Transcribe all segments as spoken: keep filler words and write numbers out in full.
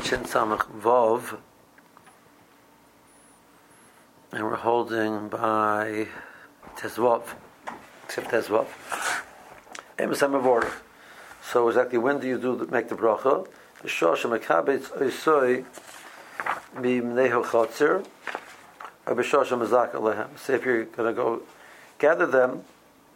Shin Samach Vov, and we're holding by Tezvov, except Tezvov. So exactly when do you do the, make the bracha? The shosh makabetz oisoi b'mneho chotzer, or b'shosh mazak alehem. Say if you're going to go gather them,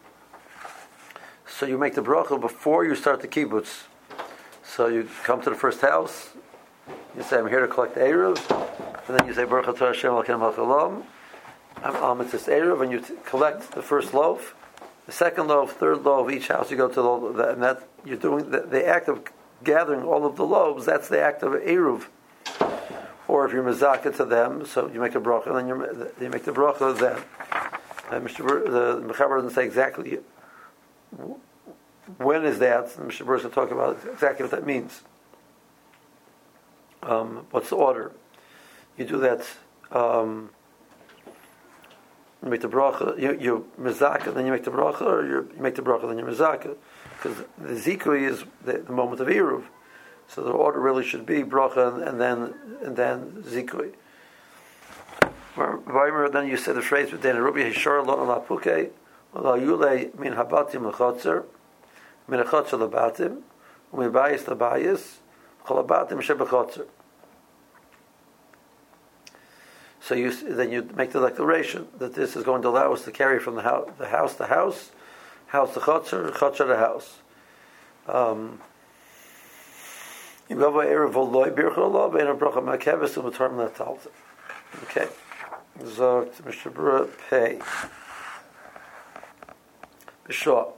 so you make the bracha before you start the kibbutz. So you come to the first house, you say, I'm here to collect the Eruv, and then you say, Baruch atah Hashem Elokeinu melech haolam, I'm on mitzvahs Eruv, and you t- collect the first loaf, the second loaf, third loaf, each house you go to, the, and that you're doing the, the act of gathering all of the loaves, that's the act of Eruv. Or if you're mezakah to them, so you make a bracha, and then you're, you make the bracha then. And Mister Bur, the Mechaber doesn't say exactly when is that, and Mister Burr will talk about exactly what that means. Um, what's the order? You do that, um, you make the bracha, you, you mezakah, then you make the bracha, or you make the bracha, then you mezakah. Because the zikui is the, the moment of Eruv. So the order really should be bracha and, and then and then zikui. Then you say the phrase, then Rubi Hishar Lon Ala Puke, Ala Yule Min Habatim L'Chotzer, Min L'Chotzer L'Batim, Min Bayis L'Bayis, Chol L'Batim Shebechotzer. So you then you make the declaration that this is going to allow us to carry from the house, the house to house, house to chotzer, chotzer to house. Um, okay. So Mister Bura pay. B'shah.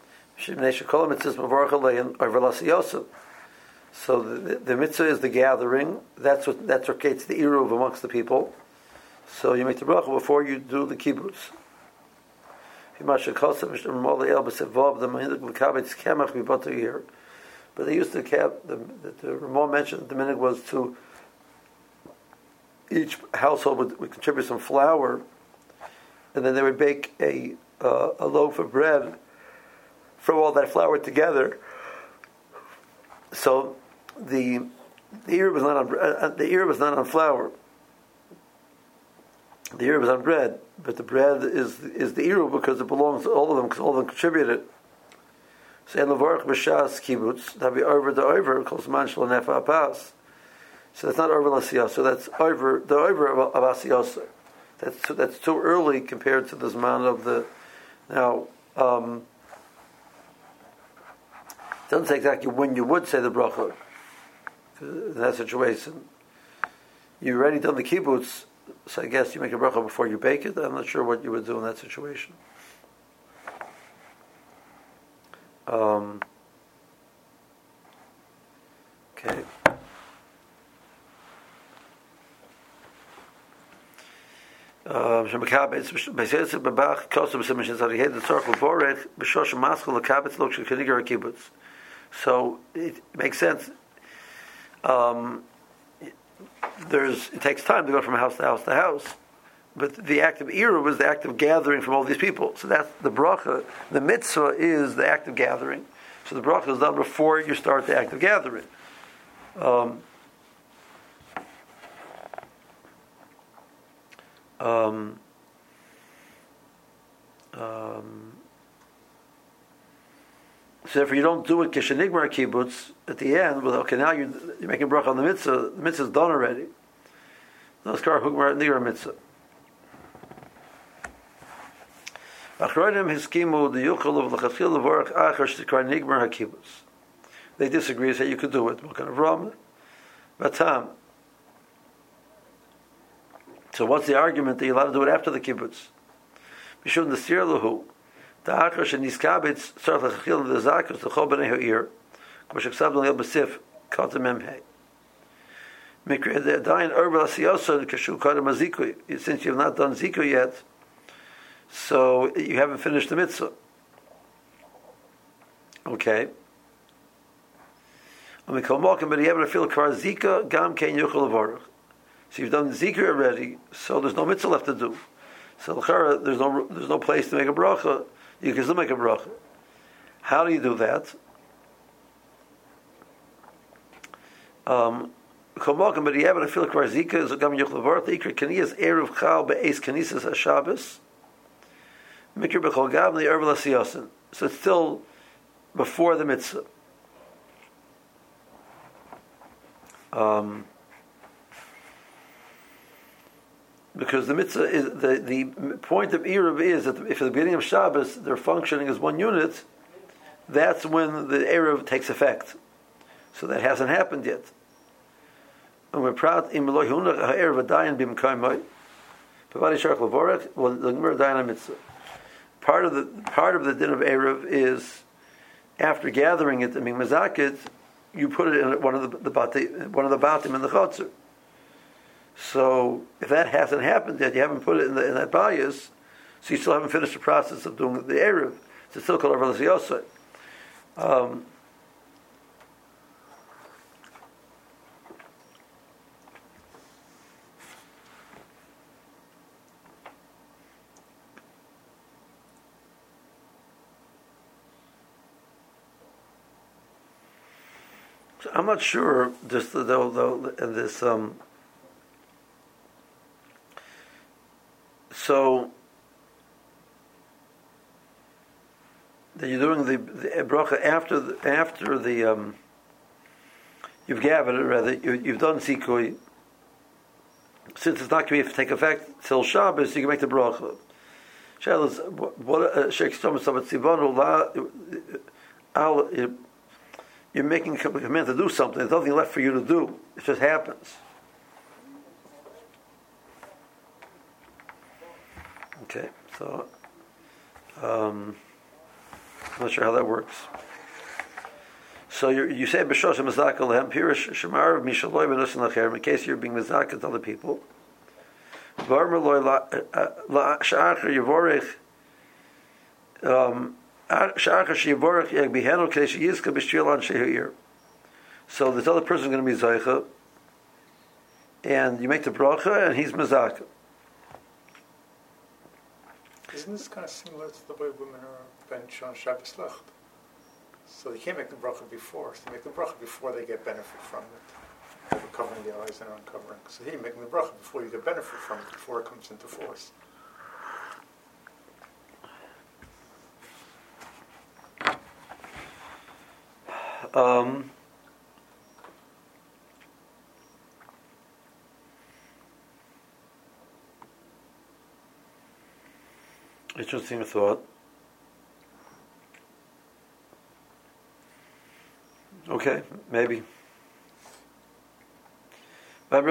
So the, the, the mitzvah is the gathering. That's what that creates the eruv amongst the people. So you make the bracha before you do the kibbutz. But they used to cap. The, the, the Ramon mentioned that the minhag was to each household would, would contribute some flour, and then they would bake a uh, a loaf of bread from all that flour together. So the the ear was not on uh, the ear was not on flour. The ear was on bread, but the bread is is the ear because it belongs to all of them, because all of them contributed. So in levarach b'shas kibbutz that be over the over calls man shel nefa apas. So that's not over l'asiyasa. So that's over the over of, of asiyasa. That's too, that's too early compared to the zman of the now. Um, it doesn't say exactly when you would say the bracha. In that situation, you've already done the kibbutz. So I guess you make a bracha before you bake it. I'm not sure what you would do in that situation. Um, okay. So it makes sense. Um, there's it takes time to go from house to house to house, but the act of Eruv was the act of gathering from all these people. So that's the bracha. The mitzvah is the act of gathering. So the bracha is done before you start the act of gathering. Um, um, um, so if you don't do it kishenigmar kibbutz at the end, well, okay, now you're, you're making bracha on the mitzvah. The mitzvah is done already. Naskar hugmar nigra mitzvah. Achronim hiskimu the yuchel of l'chachil levorach achar shtikar nigmar hakibbutz. They disagree. Say you could do it. What kind of ram? Batam. So what's the argument that you're allowed to do it after the kibbutz? Mishum nasir lahu. The achar sheniskabitz tzarich l'chachil the zakus l'chol b'nei ha'ir. K'mo sheksab l'nei b'sif kata memhei. Mikra the dain urba l'asiyosa kashu kadam azikui. Since you have not done zikui yet, so you haven't finished the mitzvah. Okay. But you have to feel kar zika gam kein yuchel levarach. So you've done zikr already, so there's no mitzvah left to do. So there's no there's no place to make a bracha. You can still make a bracha. How do you do that? Um, Chomokim, but Yevad Afil Kvar Zika is a Gam Yochel Varth Ikra Kaniyas Eruv Chal Be'ez Kanisas HaShabbos Mikra B'chol Gav the Ervel HaSiyosin. So it's still before the mitzvah. Um, because the mitzvah is the, the point of Eruv is that if at the beginning of Shabbos they're functioning as one unit, that's when the Eruv takes effect. So that hasn't happened yet. And we're proud in Meloy Hunach Eruv Adayin Bimkaimai. Pavadi Shark Lavorach, well the Gemara Dayan mitzvah. Part of the part of the din of Eruv is after gathering it, I mean Mazakit, you put it in one of the, the bati, one of the batim in the chotzer. So if that hasn't happened yet, you haven't put it in, the, in that bias, so you still haven't finished the process of doing the eruv. It's still called Ervel HaSiyosin. Um So I'm not sure. Just though, though, and this. Um, so that you're doing the, the bracha after the, after the um, you've gathered it rather you, you've done sikui. Since it's not going to take effect till Shabbos, you can make the bracha. Shabbos, what Sheikh Thomas said, "Tzivanu la al." You're making a command to do something. There's nothing left for you to do. It just happens. Okay, so um, I'm not sure how that works. So you you say b'shosh mazaka lehem pirish shemar mishaloi v'nusin lacher in case you're being mazaka to other people. V'armer loy la sha'achar yivorech. Um. So this other person is going to be Zaycha, and you make the bracha, and he's Mazaka. Isn't this kind of similar to the way women are bench on Shabbos Lecht? So they can't make the bracha before. So they make the bracha before they get benefit from it. They're covering the eyes and uncovering. So here you're making the bracha before you get benefit from it, before it comes into force. Um, interesting thought. Okay, maybe. That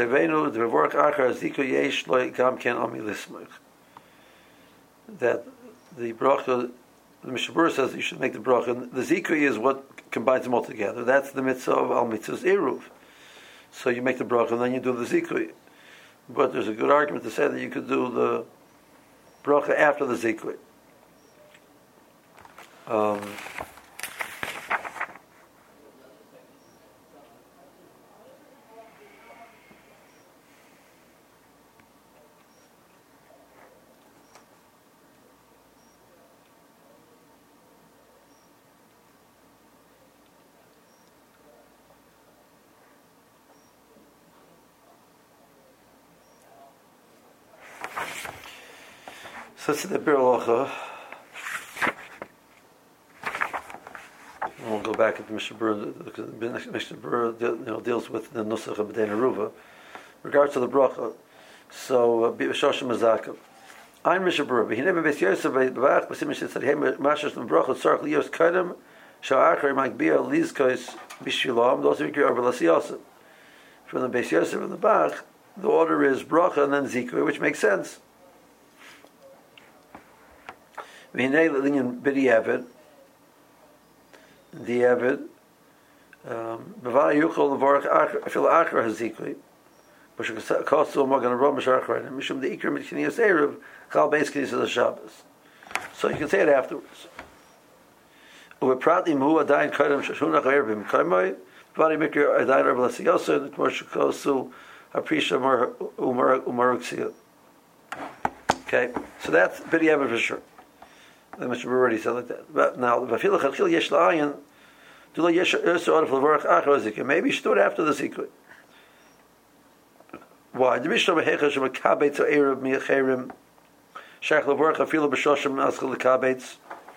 the bracha, the Mishabur says you should make the bracha. The zikri is what combines them all together. That's the mitzvah of al mitzvah's eruv. So you make the bracha and then you do the zikri. But there's a good argument to say that you could do the bracha after the zikri. Um, So it's the Bir Halacha. We'll go back at the Mishnah Berurah because the Mishnah Berurah you know, deals with the Nusach of B'dei Neruva. Regards to the bracha, so B'Shoshim Mazaka. I'm Mishnah Berurah. He never Beis Yosef B'Bach B'Sim Mishnah said, "Hey, Mashash L'Bracha Tzarich Liyos Kadem Sha'achar Magbia Lizkos B'Shilam." Those are Mikri Arba L'Siyosef. From the Beis Yosef and the Bach, the order is bracha and then zikri, which makes sense. V'hinei l'linyan b'di'evid, di'evid, b'va'ay yuchol l'vorach afil achar hazikri, b'shekasu magan arom b'shar achrein, mishum de'ikr mitkiniyas erev, chal beis kiniyas l'Shabbos. So you can say it afterwards. U'epratim hu adayin kaidam shashunach erev b'mkaimai, b'va'ay mikr adayin erev l'siyosa, k'mor shekasu aprisha umaruksia. Okay, so that's b'di'evid for sure. The Mishnah already said like that. But now, v'afil chachil yesh la'ayin, do la yesh erso arif l'vorach achar zikri. Maybe you should do it after the zikri. Why? The Mishnah Behecha Shemakabetz or Erev Miacherim Shach Levorach Afilu B'Shoshim Aschel Lekabetz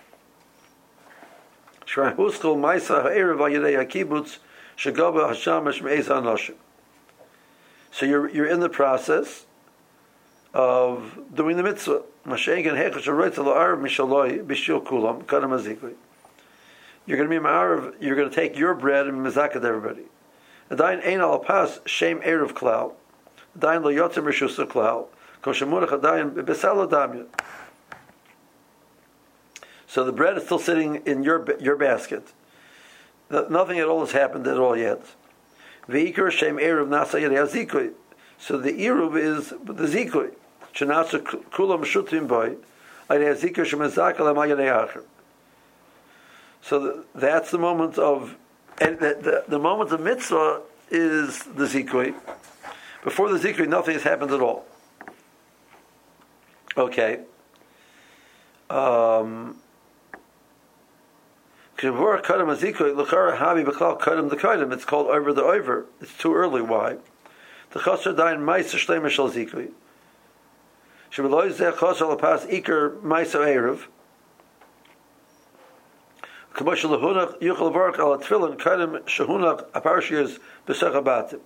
Shrei Huschel Maisa HaErev Ayidei HaKibutz Shagaba Hashamash Me'ez HaNoshim. So you're you're in the process of doing the mitzvah. Mashenken Hecha Sheroitz La'arav Mishaloi B'Shil Kulam Kadam Azikli. You're going to be ma'arav. You're going to take your bread and mizakat everybody. Adayin ein al pas shem erev klal. Adayin lo yotzim rishusa klal. Koshemunach adayin besal adamya. So the bread is still sitting in your your basket. Nothing at all has happened at all yet. Veikar shem erev nasa yedei zikui. So the eruv is the zikui. Shenasa kulam shutim boy. Yedei zikui shemizakal amayedei acher. So the, that's the moment of, and the, the, the moment of mitzvah is the zikui. Before the zikui, nothing has happened at all. Okay. Um. It's called over the over. It's too early. Why? The chasar dain ma'aser shleima shel zikui. Shebeloy zeh chasar lepas iker ma'aser erev. Commercial lahunach yuchal vark al tefillin kadim shehunach aparshiyas b'sechabatim.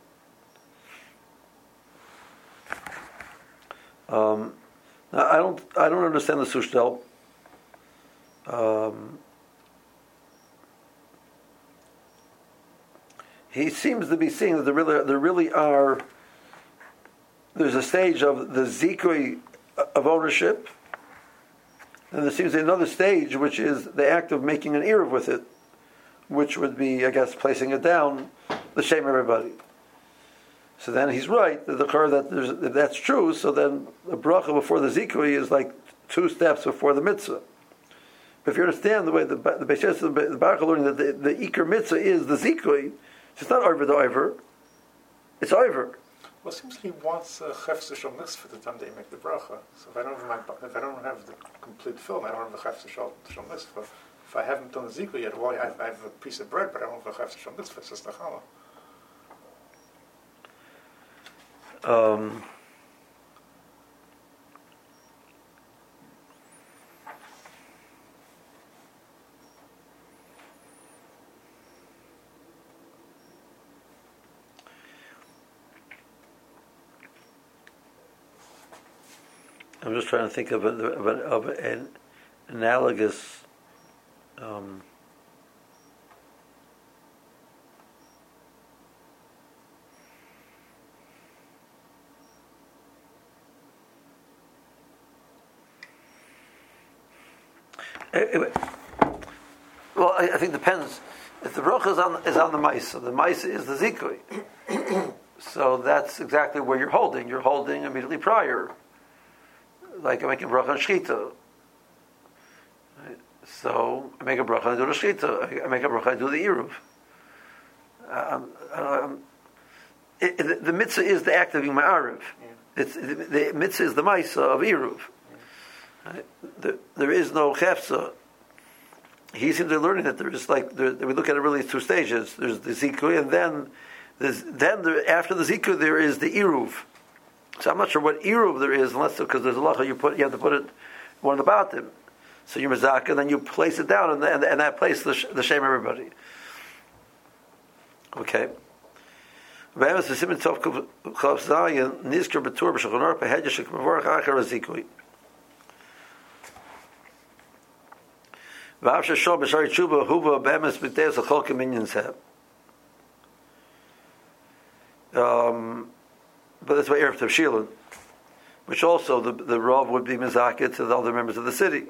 Um, now I don't, I don't understand the sushtel. Um, he seems to be seeing that there really, there really are. There's a stage of the zikui of ownership. And there seems to be another stage, which is the act of making an eruv with it, which would be, I guess, placing it down, the shame of everybody. So then he's right, that the that there's, if that's true, so then the bracha before the zikui is like two steps before the mitzvah. But if you understand the way the the Beishes, the Baruch learning that the, the ikar mitzvah is the zikui, it's not over the over, it's over. Well, it seems like he wants a chefzer shel mitzvah the time they make the bracha. So if I don't have my, if I don't have the complete film, I don't have the chefzer shel mitzvah. If I haven't done the zikui yet, well, I have, I have a piece of bread, but I don't have a chefzer shel mitzvah. It's just a challah. Um. I'm just trying to think of, a, of, a, of an analogous um, it, well, I, I think it depends. If the bracha is on is on the ma'isa, the ma'isa is the zikui. So that's exactly where you're holding. You're holding immediately prior. Like I make a bracha on shchita. Right? So I make a bracha and I do the shchita. I make a bracha and I do the eruv. Um, um, it, it, the mitzvah is the act of being ma'ariv. Yeah. It's the, the mitzvah is the ma'isa of eruv. Yeah. Right? The, there is no chefza. He seems to be learning that there is like there, we look at it really two stages. There's the zikui, and then there's, then there, after the zikui there is the eruv. So I'm not sure what eruv there is, unless because there's a lacha you put, you have to put it one of the batim. So you're mezaka, and then you place it down, and, and, and that place the, the shame everybody. Okay. V'emes v'simin tov chav zayin nizker b'tur b'shachonor pehedya shekmavorach achar azikui. V'av shashol b'shari tshuva huva v'emes b'teis l'chol k'minyan seh. Um... But that's why Erev Tavshilin, which also the the Rav would be mizakit to the other members of the city.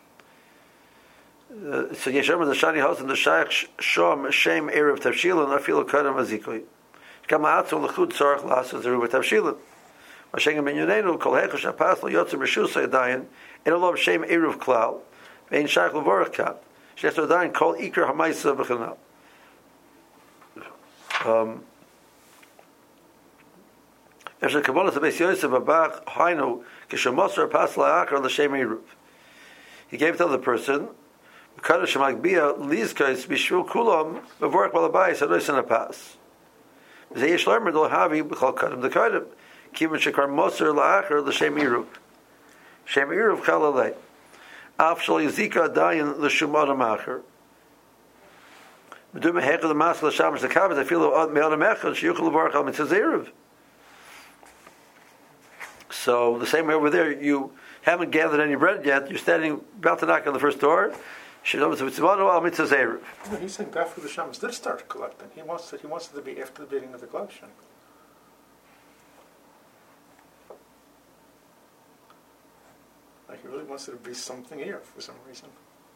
Uh, so Yeshem the Shani Hosen the Shaykh Shom Shem Erev Tavshilin Afilo Kadam Azikui. Kama Atzon Lechud Tzarich Lasas Erev Tavshilin. Mashenga Minyonenu Kol Hechosh Apas Lo Yotzim Rishus Yadayin En Olov Shem Erev Klal Vein Shaykh Levorach Kat Shes Yadayin Kol Iker Hamaisa B'Chanal. Um. He gave it to the other person. Kivin shekar moser la'acher l'shem iruv. Shem iruv chalalei. Af shal yizika adayin l'shum adam acher. Medum hechad l'mas l'shamash l'kavod afilu me'adam echad sheyuchel l'varach al mitzvah eruv. So the same way over there, you haven't gathered any bread yet. You're standing about to knock on the first door. He's saying Dafur the Shamas did start collecting. He wants it. He wants it to be after the beginning of the collection. Like he really wants it to be something here for some reason.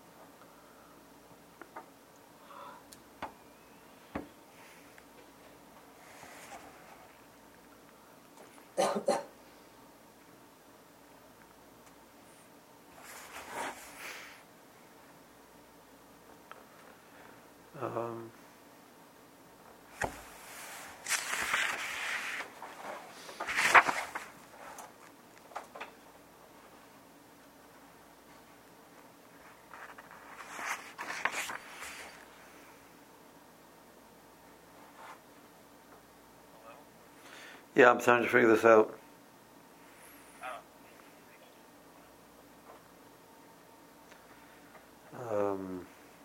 Um, yeah, I'm trying to figure this out. Um,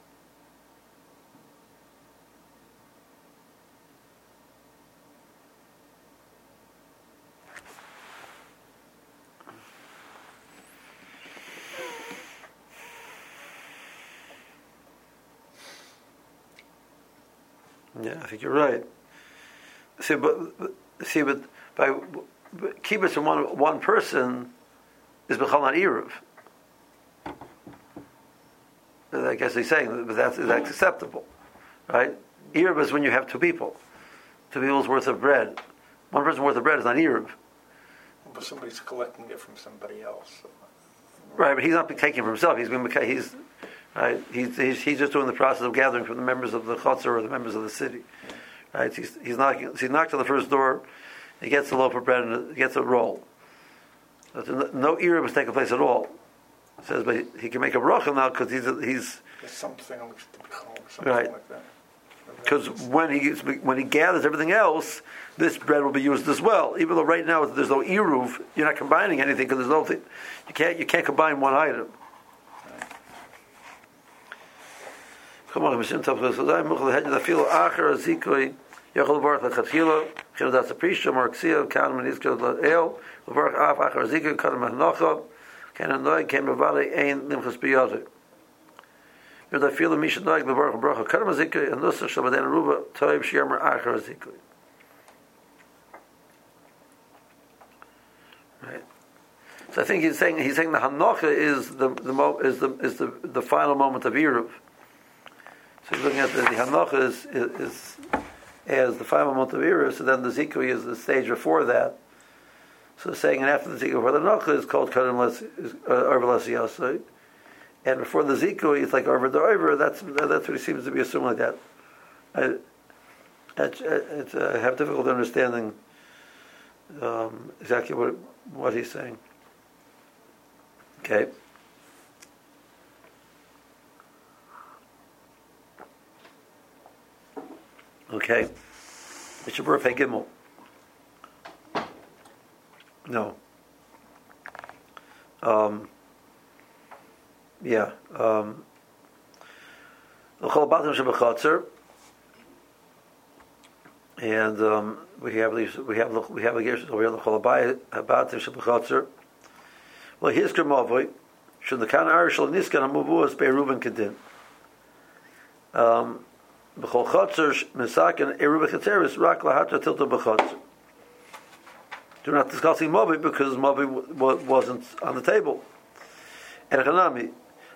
Yeah, I think you're right. See, but, but see, but by but kibbutz from one one person is b'chal not eruv. I guess he's saying that that's, that's acceptable, right? Eruv is when you have two people, two people's worth of bread. One person's worth of bread is not eruv. But somebody's collecting it from somebody else. Right, but he's not taking it for himself. He's been he's. Right, he's, he's he's just doing the process of gathering from the members of the chutzner or the members of the city. Right, he's he's knocking. So he knocks on the first door. He gets a loaf of bread and he gets a roll. So no eruv was taking place at all. It says, but he can make a bracha now because he's he's There's something on which to be home, something right. like that. Because when he when he gathers everything else, this bread will be used as well. Even though right now there's no eruv, you're not combining anything because there's no thing. You can't you can't combine one item. Come on, Mishim Tov Chesodai Muchal Hedge Dafilo Acher Azikoi Yochel Baruch Lechatchila Chino Das Aprisha Marxia Kan Menizkel El Baruch Af Acher Azikoi Kan Mahnocha Kan Anoi Kan Mavale Ein Limchas Biyadu Dafilo Misha Noig Baruch Baruch Kan Azikoi and Nusach Shabbaden Ruba Toib Shirmer Acher Azikoi. Right. So I think he's saying he's saying the Hanocha is the the mo, is the is the the final moment of Eruv. So he's looking at the, the Hanocha is, is, is as the final moment of Eruv, so then the Zikui is the stage before that. So saying and after the Zikui, before the Hanocha is called Kadam Over Lesi Yasai, and before the Zikui it's like over the over. That's that's what he seems to be assuming like that. I, it's, it's, I have difficulty understanding um, exactly what what he's saying. Okay. Okay. Mishabur Pei Gimel. No. Um, yeah. Um, and um, we have these. We have we have a gears over here. The Cholabai Batim Shabachatzer. Well, here's Kermavoy. Should the Kana Arishal Niskan Hamuvuas Bei Reuben Kedin. Um. B'chol Chatzer Misakin Eruv Chateris Rak Lahatra Tilta B'Chatzer. Do not discussing Mobi because Mobi w- wasn't on the table. And Chanami,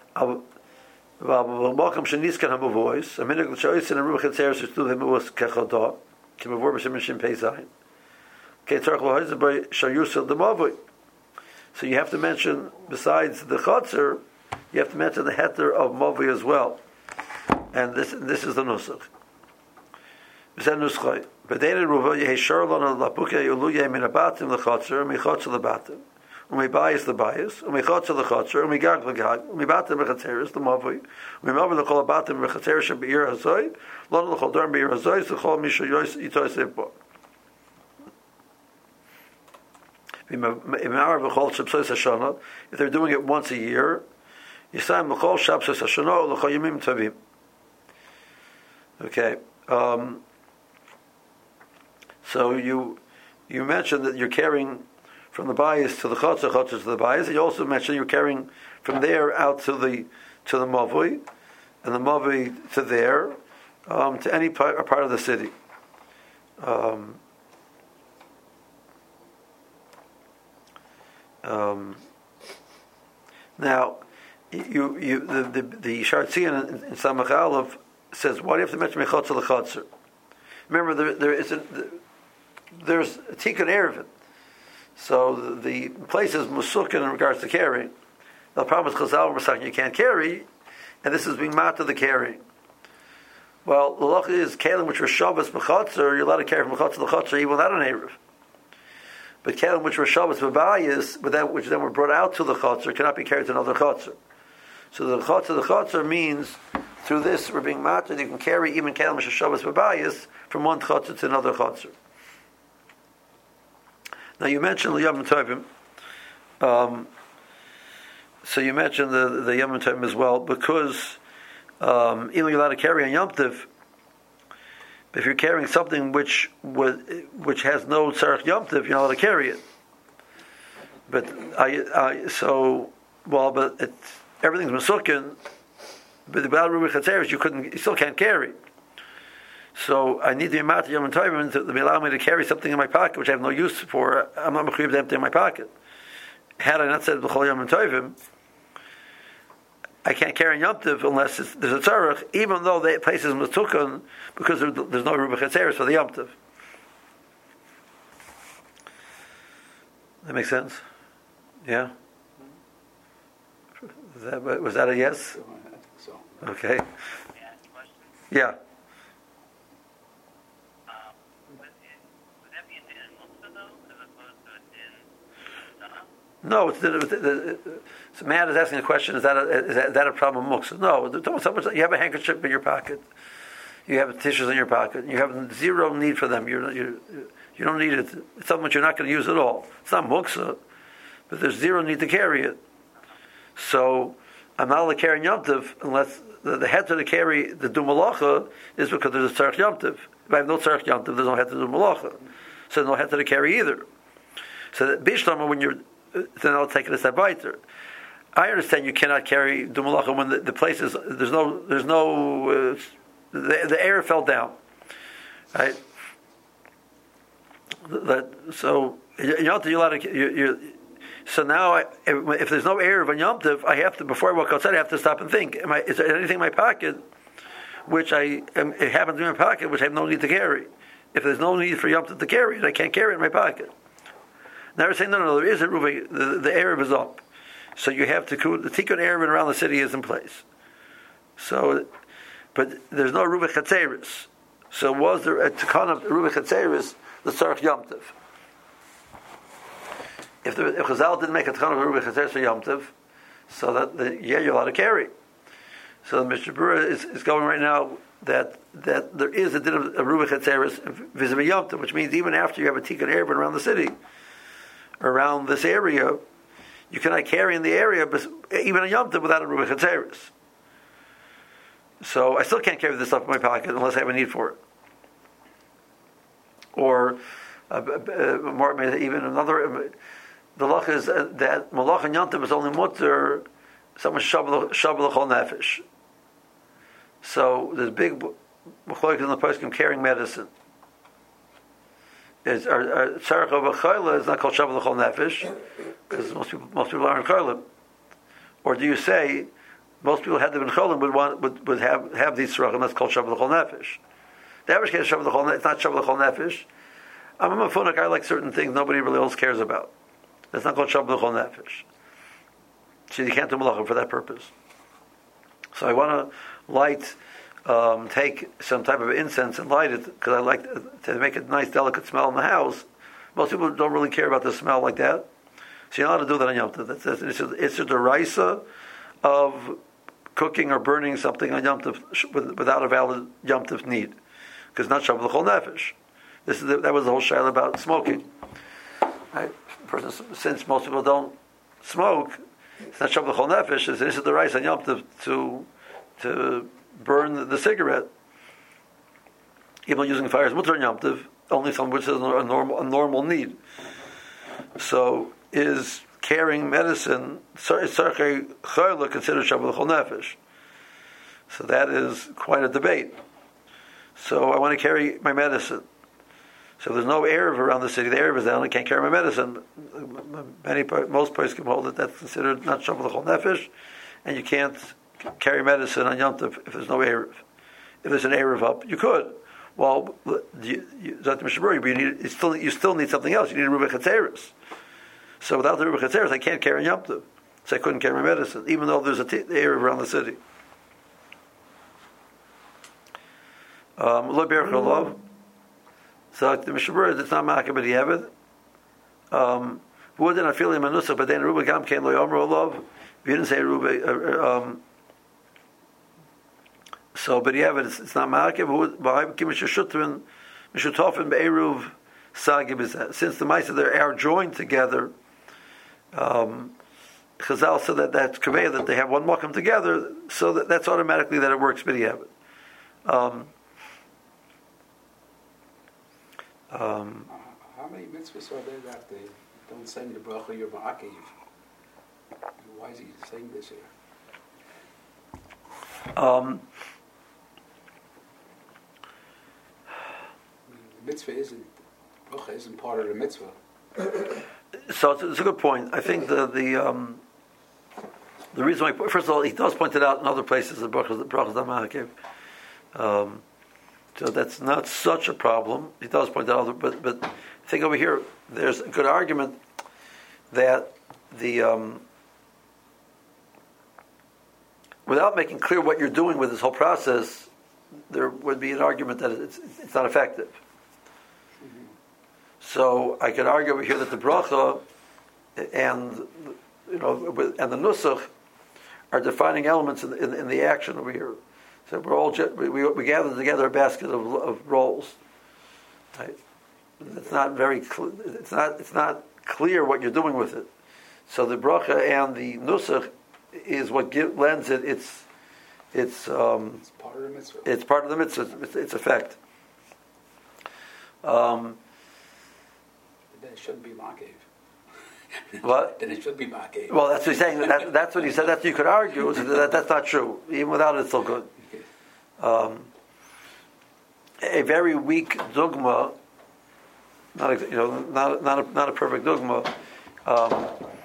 Welcome Shaniskan Hamuvois. A minute L'Shoyis and Eruv Chateris is to him was Kechodah. Kimavor B'Shem Mishim Peizayin. Ketzarch Lohaizah by Shayusel the Movi. So you have to mention, besides the Chatzer, you have to mention the heter of Movi as well. And this this is the nusach. B'zeh nuschai. B'dein ruva yeheshar lana lapuke yuluye min abatim lechatzer umichatzer lebatim umibayis lebayis umichatzer lechatzer umigag legag umibatim lechatzeris lemavui umimavi lechol abatim lechatzeris shebeir hazoi lana lechol darm beir hazoi zechol misha yois itois evbo. If they're doing it once a year, okay. Um, so you you mentioned that you're carrying from the bias to the chotzer, chotzer to the bias. You also mentioned you're carrying from there out to the to the mavui, and the mavui to there, um, to any part, part of the city. Um, um, now, you you the the, the Shartzian in, in Samach Aleph says, why do you have to mention mechotzer l'chotzer? Remember, there there is a, there's a tikkun erevin. So the, the place is musukin in regards to carrying. The problem is chazal and you can't carry, and this is being mat to the carrying. Well, the loch is kalim which were Shabbos mechotzer, you're allowed to carry from mechotzer l'chotzer even without an erev. But kalim which were Shabbos b'bayis, but that which then were brought out to the chotzer cannot be carried to another chotzer. So the chotzer the chotzer means through this we're being mat, and you can carry even kalim which are Shabbos b'bayis from one chotzer to another chotzer. Now you mentioned the Yom Tovim, um, so you mentioned the the Yom Tovim as well, because um, even you're allowed to carry on Yom Tov, if you're carrying something which would, which has no tzarech Yom Tov, you're not allowed to carry it. But I, I so well, but it's, everything's mesukin, but without Rubi Chatzeris, you couldn't, you still can't carry. So I need the amount of Yom Tovim to, to allow me to carry something in my pocket which I have no use for. I'm not mechuyev to empty in my pocket. Had I not said b'chol Yom Tovim, I can't carry in Yom Tov unless it's, there's a tzarech, even though the place is metukan, because there, there's no Rubi Chatzeris for the Yom Tov. That makes sense? Yeah? Was that, was that a yes? Okay. Yeah. No, it's the, the, the, so Matt is asking a question: Is that a, is that, is that a problem with muksa? No, don't, so much, you have a handkerchief in your pocket, you have tissues in your pocket, you have zero need for them. You're, you you don't need it. It's something that you're not going to use at all. It's not muksa, but there's zero need to carry it. So I'm not allowed to carry Yom Tov unless the, the head to carry the du malacha is because there's a tzarech Yom Tov. If I have no tzarech Yom Tov, there's no head to do malacha, so there's no head to carry either. So that bishlama when you're then I'll take it a step weiter. I understand you cannot carry du malacha when the, the place is there's no there's no uh, the, the air fell down, right? That so Yom Tov you're allowed to you, you're, so now I, if, if there's no air of Yom Tov, I have to before I walk outside I have to stop and think: Am I is there anything in my pocket which I am, it happens in my pocket which I have no need to carry? If there's no need for Yom Tov to carry it, I can't carry it in my pocket. Now we're saying, no, no, no, there is a Rubi, the, the Erev is up. So you have to, the Tikkun Erev around the city is in place. So, but there's no Rubi Chatzeris. So was there a Tikkun of Rubi Chatzeris, the Tzarech Yom Tov? If, the, if Chazal didn't make a Tikkun of Rubi Chatzeris for Yom Tov, so that, the, yeah, you're allowed to carry. So Mister Brewer is, is going right now that that there is a din of Rubi Chatzeris vis-a-vis Yom Tov, which means even after you have a Tikkun Erev around the city, around this area, you cannot carry in the area, but even a Yom Tov without a Rubi Chatzeris. So I still can't carry this stuff in my pocket unless I have a need for it. Or uh, uh, more, even another. The lach is uh, that Malach and Yom Tov is only mutter someone shabal l'chol nefesh. So there's big machloek in the person carrying medicine. Is our tzarech of a chayla is not called shabbat l'chol nefesh because most people most people aren't chaylim. Or do you say most people had to be chaylim would want would, would have have these tzarech and that's called shabbat l'chol nefesh? The average case is shabbat l'chol. It's not shabbat l'chol nefesh. I'm a mafunik. I like certain things nobody really else cares about. That's not called shabbat l'chol nefesh. So you can't do malachim for that purpose. So I want to light. Um, take some type of incense and light it because I like to, to make a nice, delicate smell in the house. Most people don't really care about the smell like that, so you're not allowed to do that on Yom Tov. That's, that's, it's, a, it's a deraisa of cooking or burning something on Yom Tov without a valid Yom Tov need, because not Shabbat l'chol nefesh. This is the, that was the whole shayla about smoking. Right? person, since most people don't smoke, it's not Shabbat Chol Nefesh, it's the rice on Yom Tov to, to burn the, the cigarette. Even using fire is mutter on Yom Tov, only something which is a normal, a normal need. So, is carrying medicine, is Tzarchei Chayla considered Shabbat Chol Nefesh? So that is quite a debate. So I want to carry my medicine. So there's no Erev around the city. The Erev is down. I can't carry my medicine. Many, most places can hold that that's considered not Shabbat Chol Nefesh, and you can't carry medicine on Yom Tov if there's no Erev. If there's an Erev up, you could. Well, you, you, but you, need, you, still, you still need something else. You need a Ruba Chatzeris. So without the Ruba Chatzeris, I can't carry Yom Tov. So I couldn't carry my medicine, even though there's a t- Erev around the city. Um, Lo Berach Olav. So the Mishabur, it's not Ma'akeh B'diavad. Um, wouldn't I feel him a Nusach, but then Ruba Gam came Lo Yomer Olav. If you didn't say Ruba, uh, um, so B'diavad, it's, it's not Ma'akeh, but B'hai B'kim Mishashutrin, Mishutofin B'eruv Sagi B'zeh. Since the Maisa there are joined together, um, Chazal said that that's Kaveh, that they have one Makam together, so that, that's automatically that it works B'diavad. Um, Um, How many mitzvahs are there that they don't say the bracha you're ma'akev? Why is he saying this here? Um, I mean, the mitzvah isn't bracha isn't part of the mitzvah. So it's, it's a good point. I think the the um, the reason why, first of all, he does point it out in other places the brachas the brachas ma'akev. Um So that's not such a problem. He does point out, but but I think over here there's a good argument that the um, without making clear what you're doing with this whole process, there would be an argument that it's it's not effective. Mm-hmm. So I could argue over here that the bracha and you know and the nusach are defining elements in, in, in the action over here. So we're all we, we, we gather together a basket of, of rolls. Right? It's not very cl- it's not it's not clear what you're doing with it. So the bracha and the nusach is what give, lends it its its um, it's part of the mitzvah. It's part of the mitzvah. Its, its effect. Um, then it shouldn't be ma'akev. What? Then it should be ma'akev. Well, that's what he's saying. That, that's what he said. That's what you could argue. That, that's not true. Even without it, it's still good. Um, a very weak dogma, not you know, not not a, not a perfect dogma. Um,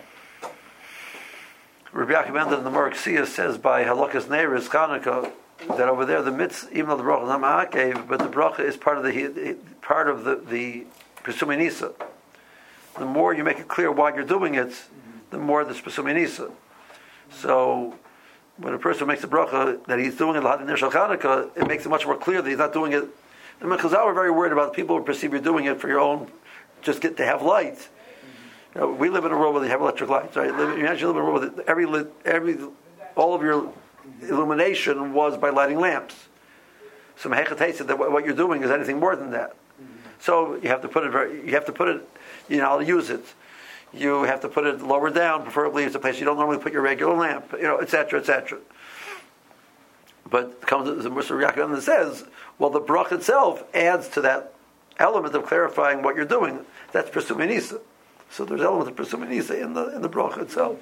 Rabbi Yaakov Ender in the Moriksiyah says by Halakas Neiris Chanukah that over there the mitzvah, even though the bracha is not ma'akev, but the bracha is part of the part of the the Pesumei Nisa. The more you make it clear why you're doing it, the more there's Pesumei Nisa. So when a person makes a bracha that he's doing it l'hadin nir shel Chanukah, it makes it much more clear that he's not doing it. The Chazal are very worried about people who perceive you're doing it for your own, just get to have light. Mm-hmm. You know, we live in a world where they have electric lights, right? Live, you actually live in a world where every every all of your illumination was by lighting lamps. So Mehechat said that what you're doing is anything more than that. Mm-hmm. So you have to put it very, you have to put it, you know, I'll use it. You have to put it lower down, preferably it's a place you don't normally put your regular lamp, you know, et cetera, et cetera. But comes the Mister Yaakov says, well, the brach itself adds to that element of clarifying what you're doing. That's Pesumei Nisa. So there's element of Pesumei Nisa in the in the brach itself.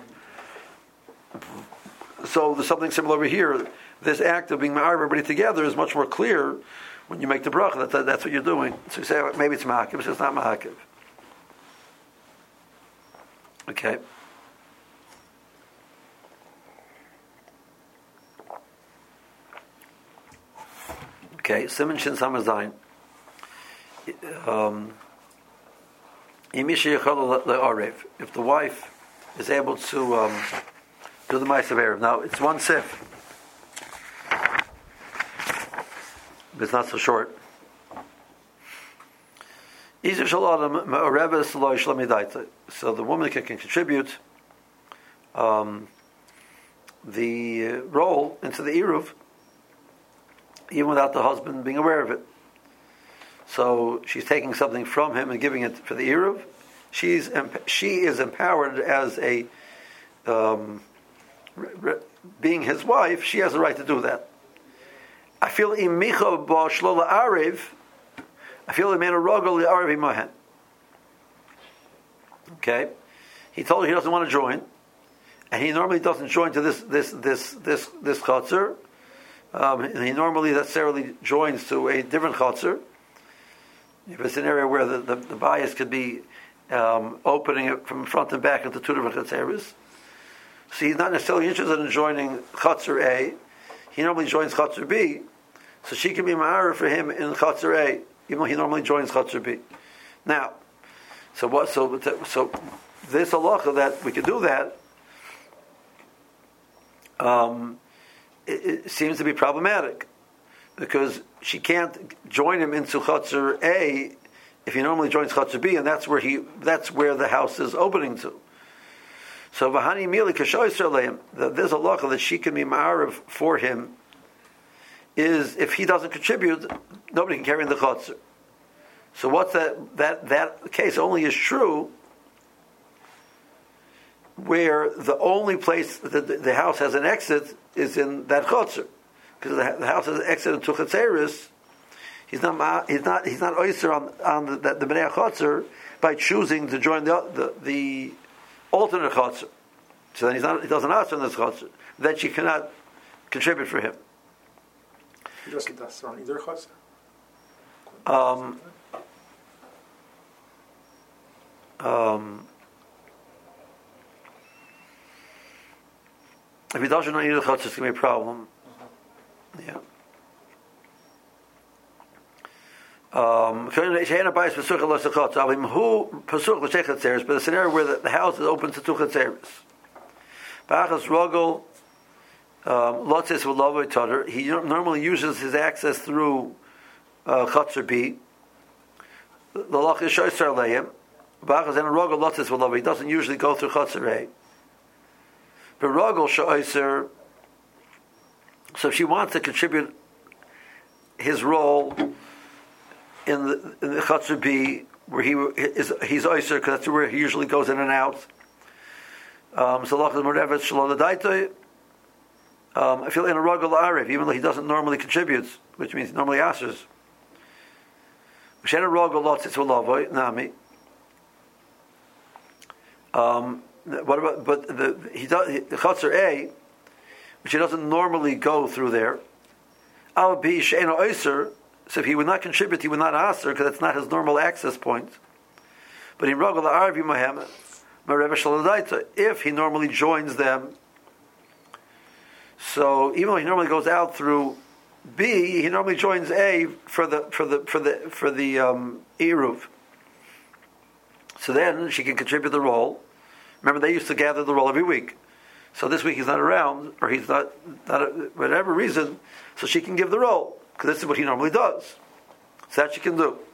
So there's something similar over here. This act of being ma'ar everybody together is much more clear when you make the brach. That, that's what you're doing. So you say well, maybe it's ma'akiv, it's just not ma'akiv. Okay. Okay, Simon Shin Samazain. Um, if the wife is able to um, do the Ma'aser Erev. Now, it's one sif, but it's not so short. So the woman can, can contribute um, the role into the Eruv even without the husband being aware of it. So she's taking something from him and giving it for the Eruv, she's she is empowered as a um, being his wife. She has the right to do that. I feel imicha ba shlola arev. I feel imena rogel arev imahen. Okay, he told her he doesn't want to join, and he normally doesn't join to this this this this this chotzer. Um, and he normally necessarily joins to a different chotzer. If it's an area where the, the, the bias could be um, opening it from front and back into two different chotzeres. So he's not necessarily interested in joining chotzer A. He normally joins chotzer B. So she can be ma'ara for him in chotzer A, even though he normally joins chotzer B. Now, so what? So so this halacha that we could do that. Um, It, it seems to be problematic because she can't join him into Chotzer A if he normally joins Chotzer B, and that's where he that's where the house is opening to. So Vahani Mili Kashoyserleim, there's a law that she can be ma'ariv for him. Is if he doesn't contribute, nobody can carry in the Chotzer. So what's that? That that case only is true where the only place that the, the house has an exit is in that chotzer, because the, the house has an exit into chetzeris. He's not he's not he's not oyster on on the, the, the bnei chotzer by choosing to join the the, the alternate chotzer. So then he's not he doesn't ask in this chotzer. Then she cannot contribute for him. He doesn't ask on either chotzer. Um. Um. If he doesn't know either chotzer, it's going to be a problem. Yeah. Um, but the scenario where the, the house is open to two chatzeres. Ba'achas rogel lotzes v'lovei toder. He normally uses his access through uh, chatzer B. The lach is shoyser leim. Ba'achas and rogel lotzes v'lovei. He doesn't usually go through chatzer A. But rogel shoyser. So if she wants to contribute his role in the, in the Chatzer B, where he is he's oyser, because that's where he usually goes in and out. Um, so lach l'morevet shalom l'daitoi. I feel in a rogel arev, even though he doesn't normally contribute, which means he normally answers. M'shen a rogel lotzitz v'lavoi nami. Um, what about? But the he does the Chatzer A, which he doesn't normally go through there. Al bi she'eno oyser. So if he would not contribute, he would not ask her, because that's not his normal access point. But in Rogel Arvi Mohammed, if he normally joins them, so even though he normally goes out through B, he normally joins A for the for the for the for the um, Eruv. So then she can contribute the role. Remember, they used to gather the role every week. So this week he's not around, or he's not, not a, whatever reason, so she can give the role, because this is what he normally does. So that she can do.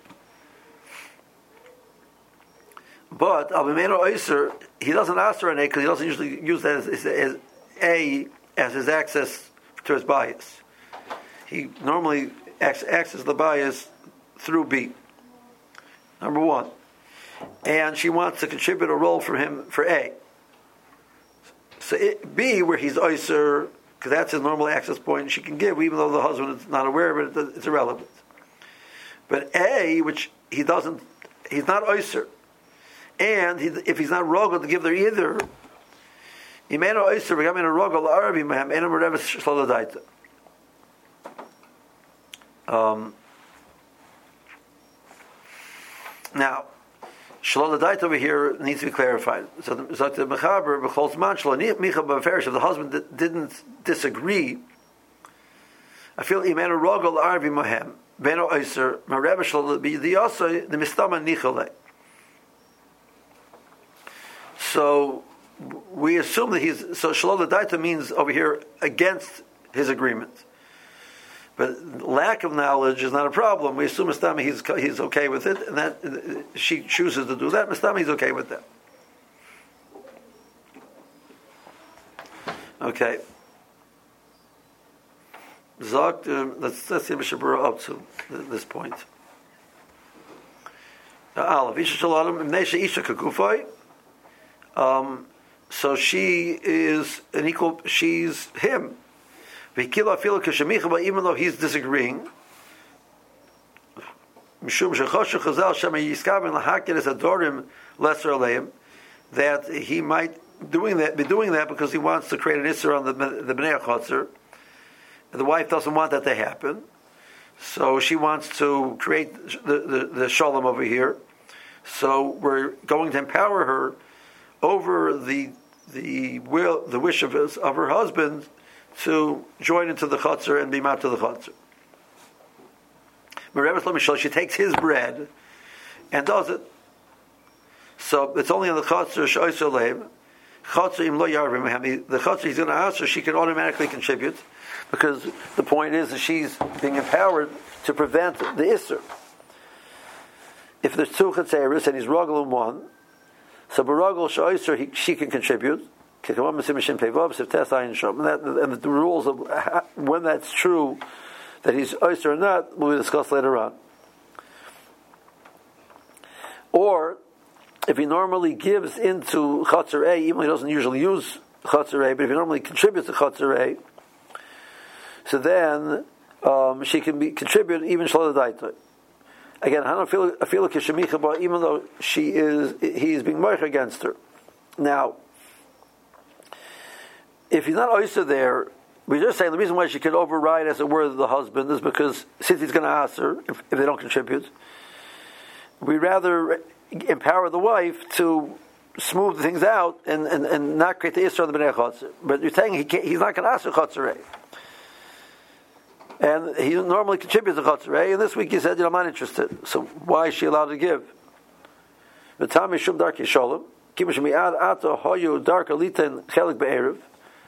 But Abimeno Oyser, he doesn't ask her an A, because he doesn't usually use that as, as, as A as his access to his bias. He normally accesses the bias through B. Number one. And she wants to contribute a role for him for A. So it, B, where he's oyser, because that's his normal access point, she can give, even though the husband is not aware of it, it's irrelevant. But A, which he doesn't, he's not oyser, and he, if he's not rogel to give there either, imeno oyser v'gam ena rogel la'arabi mehem ena mereves shloladaita. Um. Now. Shalom over here needs to be clarified. So the mechaber b'chol zman shalom micha b'ferish. If the husband didn't disagree, I feel imenu rogel arvi mohem beno oyser mareva shalom b'yidiyosay the mistama nichole. So we assume that he's so shalom l'daita means over here against his agreement. But lack of knowledge is not a problem. We assume Mistami he's he's okay with it, and that she chooses to do that. Mistami is okay with that. Okay. Zogt. Let's let's see Mishabura up to this point. Aleph. Isha Shalom, Mnesha Isha Kagufay. Um, so she is an equal, she's him. Even though he's disagreeing. That he might doing that be doing that because he wants to create an Isser on the the Bnei Chotzer. The wife doesn't want that to happen. So she wants to create the, the, the Shalom over here. So we're going to empower her over the the will, the wish of his, of her husband to join into the Chotzer and be mat to the Chotzer. She takes his bread and does it. So it's only on the Chotzer Shoyser Leim. Chotzer im lo yarvim. The Chotzer he's going to ask her, she can automatically contribute because the point is that she's being empowered to prevent the Isser. If there's two Chetzeris and he's Ragel in one, so Baragel Shoyser she can contribute. And, that, and the rules of how, when that's true, that he's oyster or not, we'll discuss later on. Or if he normally gives into Chatzar A, even though he doesn't usually use Chatzar A, but if he normally contributes to Chatzar A, so then um, she can be contribute even Shalom Daita. Again, I don't feel I feel like Kishamicha, even though she is he is being moich against her. Now, if he's not oyster there, we're just saying the reason why she could override, as it were, the husband is because since he's going to ask her if, if they don't contribute, we rather empower the wife to smooth things out and, and, and not create the Isra on the Bnei Chotzer. But you're saying he can't, he's not going to ask her Chotzer and he normally contributes to Chotzer and this week he said, you know, I'm not interested. So why is she allowed to give? V'tami shum darki sholem kibush mi'ad ato hoyu darka liten chelik be'erev.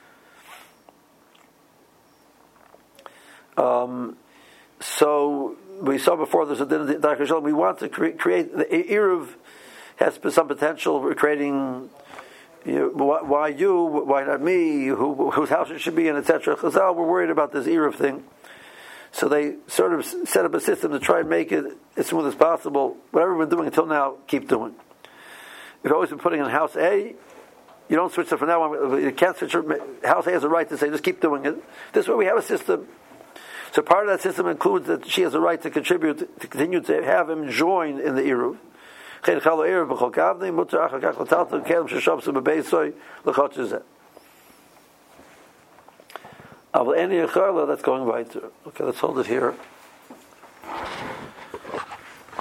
Um, so we saw before there's a din of Darkei Shalom. We want to cre- create the Eruv has some potential for creating. You know, why, why you? Why not me? Who, whose house it should be in, et cetera. Chazal were worried about this Eruv thing, so they sort of set up a system to try and make it as smooth as possible. Whatever we've been doing until now, keep doing. We've always been putting in house A. You don't switch it from now on. You can't switch. House A has a right to say just keep doing it. This way we have a system. So part of that system includes that she has a right to contribute, to continue to have him join in the Eruv. That's going right. Okay, let's hold it here.